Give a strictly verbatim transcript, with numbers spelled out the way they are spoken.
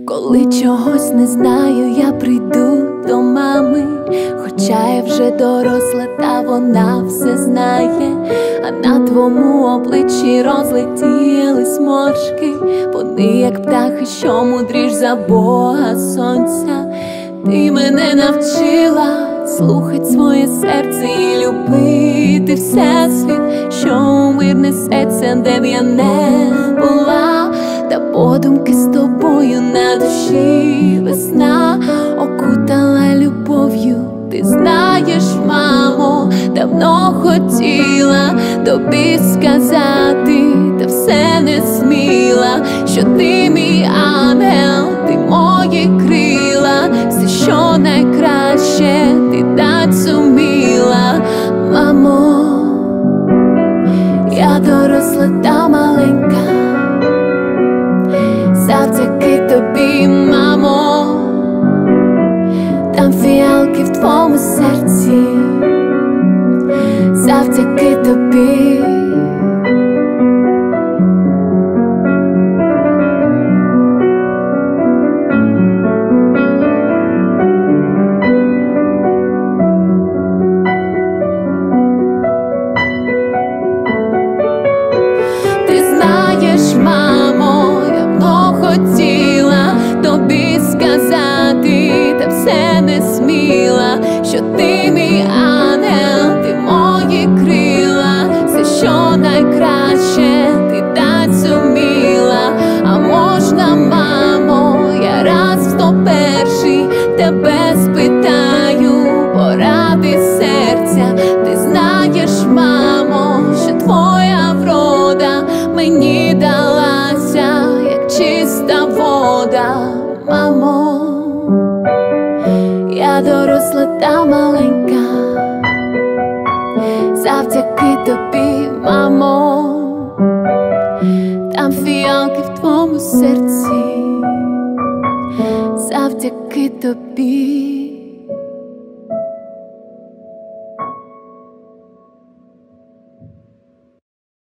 Коли чогось не знаю, я прийду до мами, хоча я вже доросла, та вона все знає. А на твоєму обличчі розлетілись моршки, вони як птахи, що мудріш за Бога сонця. Ти мене навчила слухать своє серце і любити всесвіт, що у мир несеться, де б я не була. Та подумки з тобою на душі весна окутала любов'ю. Ти знаєш, мамо, давно хотіла тобі сказати, та все не сміла, що ти мій ангел, ти мої крила, все, що найкраще, ти дать зуміла. Мамо, я доросла та маленька, завдяки тобі, мамо. Там фіалки в твоєму серці, завдяки тобі. Ти знаєш, мамо, давно хотіла тобі сказати, та все не сміла, що ти мій ангел, ти мої крила, все, що найкраще, ти дать зуміла. А можна, мамо, я раз в сто перший тебе спитаю поради серця. Ти знаєш, мамо, що твоя врода мені далася, як чиста вода. Мамо, я доросла та маленька, завдяки тобі, мамо. Там фіалки в твоєму серці, завдяки тобі.